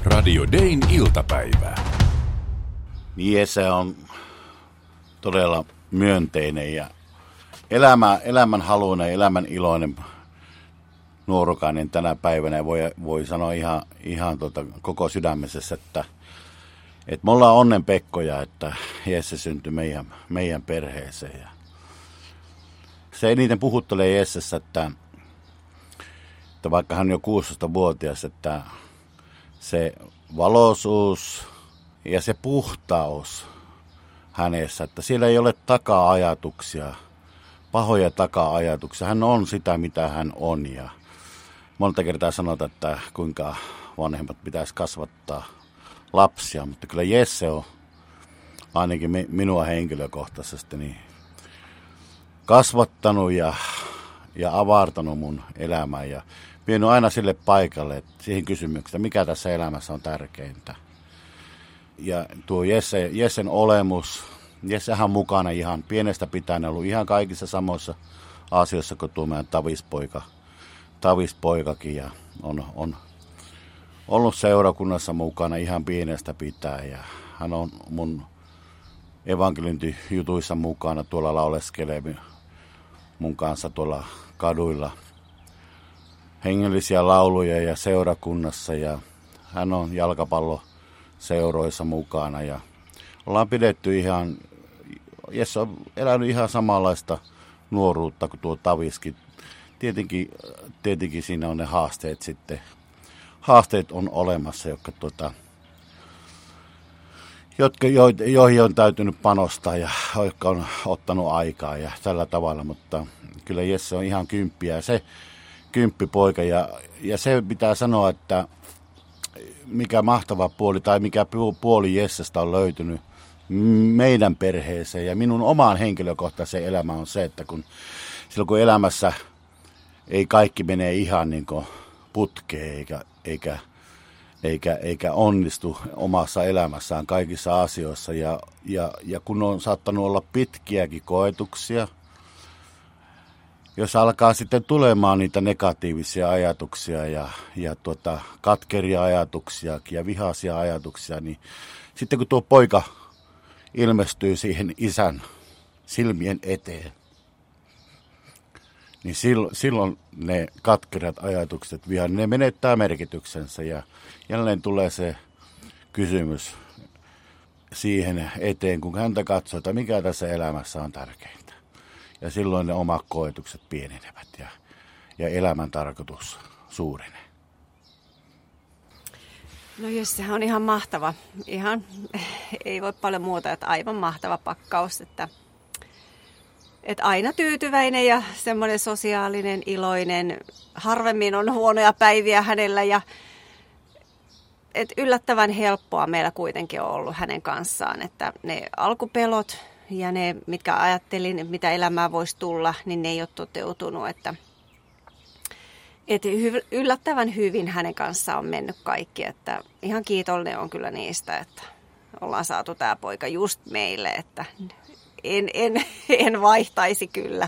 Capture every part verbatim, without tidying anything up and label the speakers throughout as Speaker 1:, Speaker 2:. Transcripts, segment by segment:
Speaker 1: Radio Dayn iltapäivää.
Speaker 2: Jesse on todella myönteinen ja elämä, elämän haluinen, elämän iloinen nuorukainen tänä päivänä. Voi, voi sanoa ihan, ihan tuota, koko sydämessä, että, että me ollaan onnenpekkoja, että Jesse syntyi meidän, meidän perheeseen. Ja se eniten puhuttelee Jessessä, että, että vaikka hän on jo kuusitoistavuotias, että se valoisuus ja se puhtaus hänessä, että siellä ei ole taka-ajatuksia, pahoja taka-ajatuksia. Hän on sitä, mitä hän on. Ja monta kertaa sanotaan, että kuinka vanhemmat pitäisi kasvattaa lapsia, mutta kyllä Jesse on ainakin minua henkilökohtaisesti niin kasvattanut ja, ja avartanut mun elämää ja vienyt aina sille paikalle, että siihen kysymykseen, mikä tässä elämässä on tärkeintä. Ja tuo Jesse, Jessen olemus, Jessehän on mukana ihan pienestä pitäen ollut ihan kaikissa samoissa asioissa kuin tuo meidän tavispoika, tavispoikakin ja on, on ollut seurakunnassa mukana ihan pienestä pitäen ja hän on mun evankeliointijutuissa mukana, tuolla lauleskelee mun kanssa tuolla kaduilla hengellisiä lauluja ja seurakunnassa ja hän on jalkapalloseuroissa mukana ja ollaan pidetty ihan, Jesse on elänyt ihan samanlaista nuoruutta kuin tuo Taviskin. Tietenkin, tietenkin siinä on ne haasteet sitten, haasteet on olemassa, jotka tuota, jotka, jo, joihin on täytynyt panostaa ja jotka on ottanut aikaa ja tällä tavalla, mutta kyllä Jesse on ihan kymppiä ja se kymppipoika ja, ja se pitää sanoa, että mikä mahtava puoli tai mikä puoli Jessestä on löytynyt meidän perheeseen ja minun omaan henkilökohtaiseen elämään on se, että kun silloin kun elämässä ei kaikki mene ihan niin kuin putkeen eikä, eikä, eikä, eikä onnistu omassa elämässään kaikissa asioissa ja, ja, ja kun on saattanut olla pitkiäkin koetuksia, jos alkaa sitten tulemaan niitä negatiivisia ajatuksia ja, ja tuota, katkeria ajatuksia ja vihaisia ajatuksia, niin sitten kun tuo poika ilmestyy siihen isän silmien eteen, niin silloin, silloin ne katkerat ajatukset, viha, ne menettää merkityksensä ja jälleen tulee se kysymys siihen eteen, kun häntä katsoo, että mikä tässä elämässä on tärkeintä. Ja silloin ne omat koetukset pienenevät ja, ja elämän tarkoitus suurenee.
Speaker 3: No jos sehän on ihan mahtava. Ihan ei voi paljon muuta, että aivan mahtava pakkaus. Että, että aina tyytyväinen ja semmoinen sosiaalinen, iloinen. Harvemmin on huonoja päiviä hänellä ja että yllättävän helppoa meillä kuitenkin on ollut hänen kanssaan. Että ne alkupelot ja ne, mitkä ajattelin, mitä elämää voisi tulla, niin ne ei ole toteutunut. Että, että yllättävän hyvin hänen kanssaan on mennyt kaikki. Että ihan kiitollinen on kyllä niistä, että ollaan saatu tämä poika just meille. Että en, en, en vaihtaisi kyllä.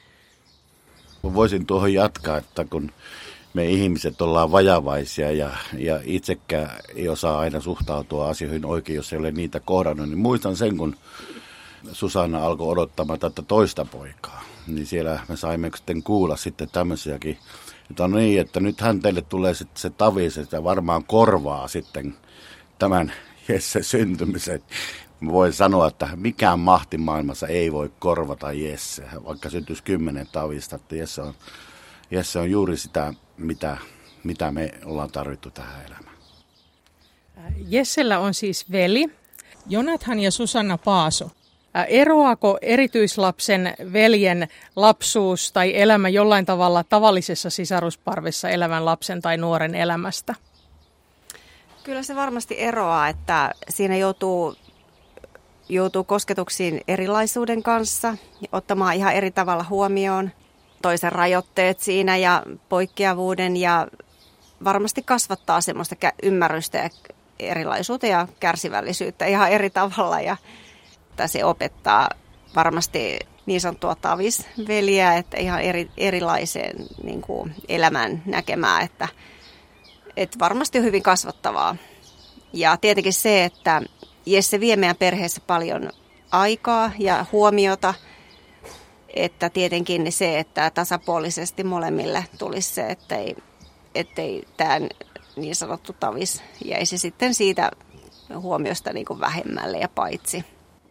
Speaker 2: Voisin tuohon jatkaa, että kun me ihmiset ollaan vajavaisia ja, ja itsekään ei osaa aina suhtautua asioihin oikein, jos ei ole niitä kohdannut, niin muistan sen, kun Susanna alkoi odottamaan tätä toista poikaa, niin siellä me saimme sitten kuulla sitten tämmöisiäkin, että on niin, että nyt hän teille tulee sitten se tavis, ja varmaan korvaa sitten tämän Jessen syntymisen. Mä voin sanoa, että mikään mahti maailmassa ei voi korvata Jesse, vaikka syntyisi kymmenen tavista, että Jesse on, Jesse on juuri sitä, mitä, mitä me ollaan tarvittu tähän elämään.
Speaker 4: Jessellä on siis veli, Jonathan ja Susanna Paaso. Eroako erityislapsen veljen lapsuus tai elämä jollain tavalla tavallisessa sisarusparvessa elävän lapsen tai nuoren elämästä?
Speaker 3: Kyllä se varmasti eroaa, että siinä joutuu, joutuu kosketuksiin erilaisuuden kanssa, ottamaan ihan eri tavalla huomioon toisen rajoitteet siinä ja poikkeavuuden ja varmasti kasvattaa semmoista ymmärrystä ja erilaisuutta ja kärsivällisyyttä ihan eri tavalla ja se opettaa varmasti niin sanottua tavisveliä, että ihan eri, erilaiseen niin kuin elämän näkemään, että, että varmasti on hyvin kasvattavaa Ja tietenkin se, että Jesse vie meidän perheessä paljon aikaa ja huomiota, että tietenkin se, että tasapuolisesti molemmille tulisi se, ettei, ettei tämä niin sanottu tavis jäisi sitten siitä huomiosta niin kuin vähemmälle ja paitsi.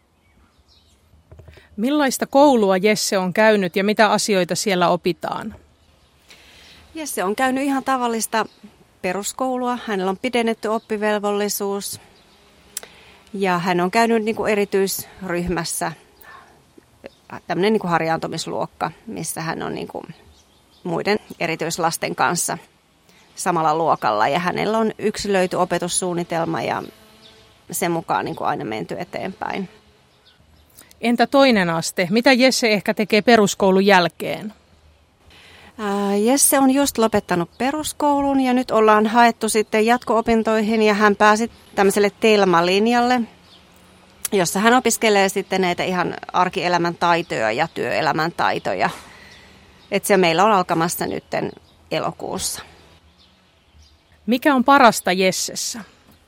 Speaker 4: Millaista koulua Jesse on käynyt ja mitä asioita siellä opitaan?
Speaker 3: Jesse on käynyt ihan tavallista peruskoulua. Hänellä on pidennetty oppivelvollisuus ja hän on käynyt niin kuin erityisryhmässä, tämmöinen niin kuin harjaantumisluokka, missä hän on niin kuin muiden erityislasten kanssa samalla luokalla. Ja hänellä on yksilöity opetussuunnitelma ja sen mukaan niin kuin aina menty eteenpäin.
Speaker 4: Entä toinen aste? Mitä Jesse ehkä tekee peruskoulun jälkeen?
Speaker 3: Ää, Jesse on just lopettanut peruskoulun ja nyt ollaan haettu sitten jatko-opintoihin ja hän pääsi tämmöiselle Telma-linjalle, jossa hän opiskelee sitten näitä ihan arkielämän taitoja ja työelämän taitoja. Että se meillä on alkamassa nyt elokuussa.
Speaker 4: Mikä on parasta Jessessä?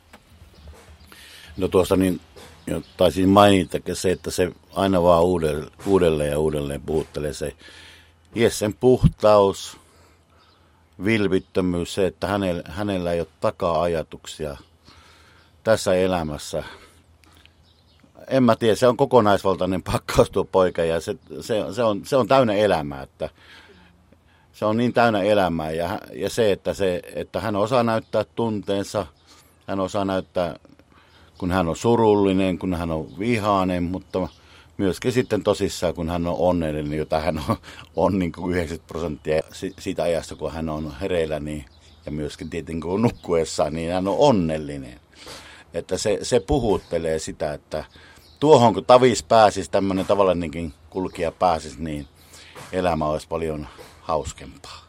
Speaker 2: No tuossa niin taisin mainita se, että se aina vaan uudelleen, uudelleen ja uudelleen puhuttelee se Jessen puhtaus, vilpittömyys, se, että hänellä, hänellä ei ole taka-ajatuksia tässä elämässä. En mä tiedä, se on kokonaisvaltainen pakkaus tuo poika ja se, se, se, on, se on täynnä elämää, että se on niin täynnä elämää ja, ja se, että se, että hän osaa näyttää tunteensa, hän osaa näyttää, kun hän on surullinen, kun hän on vihainen, mutta myöskin sitten tosissaan, kun hän on onnellinen, jota hän on, on niin kuin yhdeksänkymmentä prosenttia siitä ajasta, kun hän on hereillä, niin, ja myöskin tietenkin kun on nukkuessaan, niin hän on onnellinen. Että se, se puhuttelee sitä, että tuohon kun tavis pääsisi, tämmöinen tavallinenkin kulkija pääsisi, niin elämä olisi paljon hauskempaa.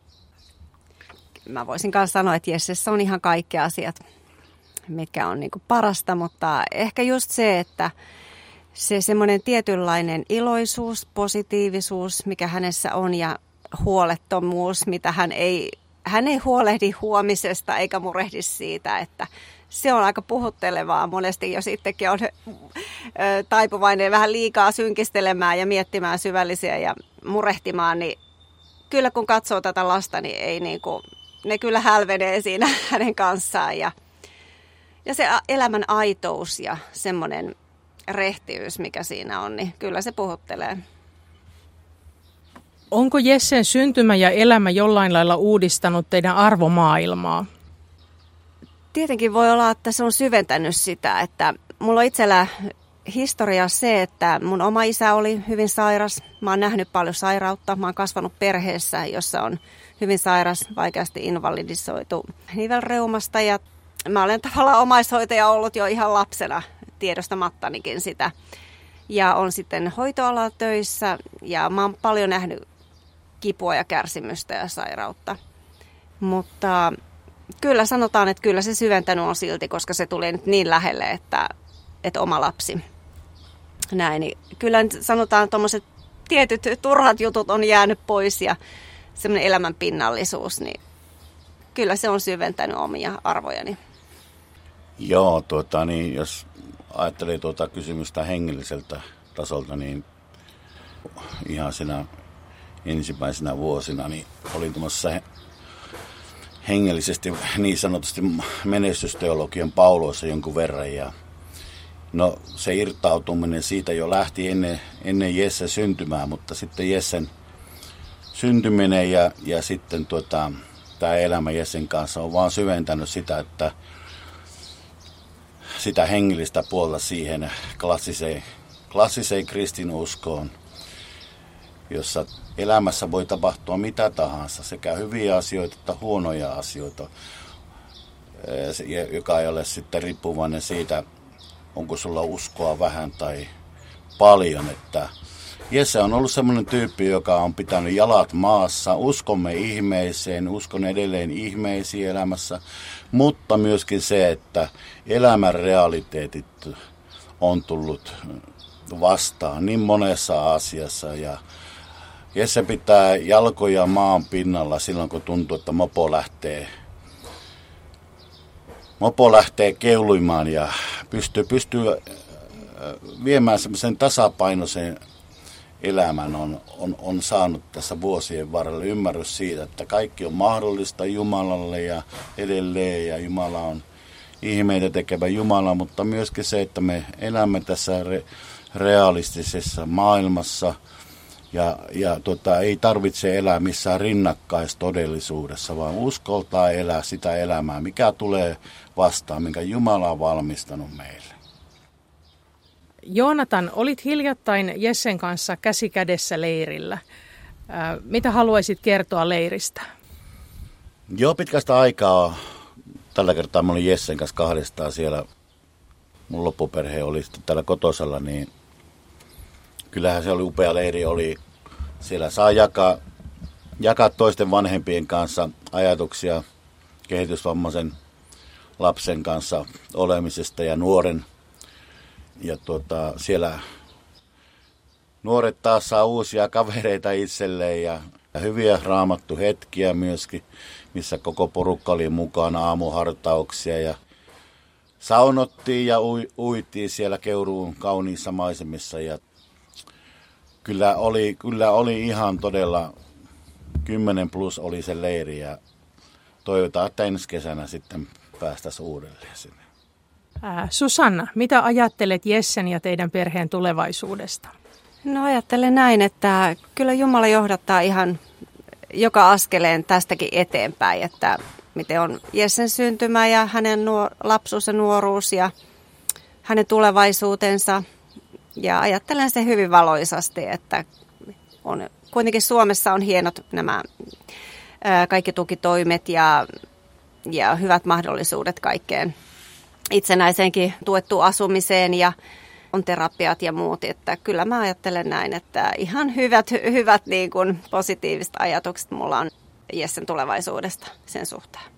Speaker 3: Mä voisin myös sanoa, että Jessessä on ihan kaikki asiat, mitkä on niin kuin parasta, mutta ehkä just se, että se semmoinen tietynlainen iloisuus, positiivisuus, mikä hänessä on ja huolettomuus, mitä hän ei, hän ei huolehdi huomisesta eikä murehdi siitä, että se on aika puhuttelevaa monesti, jos itsekin on taipuvainen vähän liikaa synkistelemään ja miettimään syvällisiä ja murehtimaan, niin kyllä kun katsoo tätä lasta, niin ei niin kuin, ne kyllä hälvenee siinä hänen kanssaan ja, ja se elämän aitous ja semmoinen rehtiys, mikä siinä on, niin kyllä se puhuttelee.
Speaker 4: Onko Jessen syntymä ja elämä jollain lailla uudistanut teidän arvomaailmaa?
Speaker 3: Tietenkin voi olla, että se on syventänyt sitä, että mulla on itsellä historia se, että mun oma isä oli hyvin sairas. Mä oon nähnyt paljon sairautta. Mä oon kasvanut perheessä, jossa on hyvin sairas, vaikeasti invalidisoitu nivelreumasta ja mä olen tavallaan omaishoitaja ollut jo ihan lapsena tiedostamattanikin sitä. Ja on sitten hoitoalalla töissä ja mä oon paljon nähnyt kipua ja kärsimystä ja sairautta. Mutta kyllä sanotaan, että kyllä se syventänyt on silti, koska se tulee nyt niin lähelle, että, että oma lapsi. Näin, niin kyllä sanotaan, että tuommoiset tietyt turhat jutut on jäänyt pois ja semmoinen elämän pinnallisuus, niin kyllä se on syventänyt omia arvojani.
Speaker 2: Joo, tuota, niin, jos ajattelee tuota kysymystä hengelliseltä tasolta, niin ihan siinä ensimmäisenä vuosina niin olin tuossa hengellisesti niin sanotusti menestysteologian pauloissa jonkun verran. Ja no se irtautuminen siitä jo lähti ennen, ennen Jessen syntymää, mutta sitten Jessen syntyminen ja, ja sitten tuota, tämä elämä Jessen kanssa on vaan syventänyt sitä, että sitä hengellistä puolta siihen klassiseen, klassiseen kristinuskoon, jossa elämässä voi tapahtua mitä tahansa, sekä hyviä asioita että huonoja asioita, joka ei ole sitten riippuvainen siitä, onko sulla uskoa vähän tai paljon. Että Jesse on ollut semmoinen tyyppi, joka on pitänyt jalat maassa, uskomme ihmeeseen, uskon edelleen ihmeisiin elämässä, mutta myöskin se, että elämän realiteetit on tullut vastaan niin monessa asiassa ja Jesse pitää jalkoja maan pinnalla silloin, kun tuntuu, että mopo lähtee mopo lähtee keulimaan ja pystyy, pystyy viemään semmoisen tasapainoisen elämän, on, on, on saanut tässä vuosien varrella ymmärrys siitä, että kaikki on mahdollista Jumalalle ja edelleen, ja Jumala on ihmeitä tekevä Jumala, mutta myöskin se, että me elämme tässä re, realistisessa maailmassa, ja, ja tota, ei tarvitse elää missään rinnakkaistodellisuudessa, vaan uskoltaa elää sitä elämää, mikä tulee vastaan, minkä Jumala on valmistanut meille.
Speaker 4: Joonatan, olit hiljattain Jessen kanssa käsi kädessä leirillä. Mitä haluaisit kertoa leiristä?
Speaker 2: Joo, pitkästä aikaa. Tällä kertaa mä olin Jessen kanssa kahdestaan siellä. Mun loppuperhe oli sitten täällä kotosalla, niin kyllähän se oli upea leiri. Oli. Siellä saa jakaa, jakaa toisten vanhempien kanssa ajatuksia kehitysvammaisen lapsen kanssa olemisesta ja nuoren. Ja tuota, siellä nuoret taas saa uusia kavereita itselleen ja, ja hyviä raamattuhetkiä myöskin, missä koko porukka oli mukana, aamuhartauksia ja saunottiin ja ui, uitiin siellä Keuruun kauniissa maisemissa. Ja kyllä oli, kyllä oli ihan todella kymmenen plus oli se leiri ja toivotaan, että ensi kesänä sitten päästäisiin uudelleen sinne.
Speaker 4: Susanna, mitä ajattelet Jessen ja teidän perheen tulevaisuudesta?
Speaker 3: No ajattelen näin, että kyllä Jumala johdattaa ihan joka askeleen tästäkin eteenpäin, että miten on Jessen syntymä ja hänen nuor- lapsuus ja nuoruus ja hänen tulevaisuutensa. Ja ajattelen se hyvin valoisasti, että on, kuitenkin Suomessa on hienot nämä ää, kaikki tukitoimet ja, ja hyvät mahdollisuudet kaikkeen itsenäiseenkin tuettuun asumiseen ja on terapiat ja muut, että kyllä mä ajattelen näin, että ihan hyvät, hyvät niin kuin positiiviset ajatukset mulla on Jessen tulevaisuudesta sen suhteen.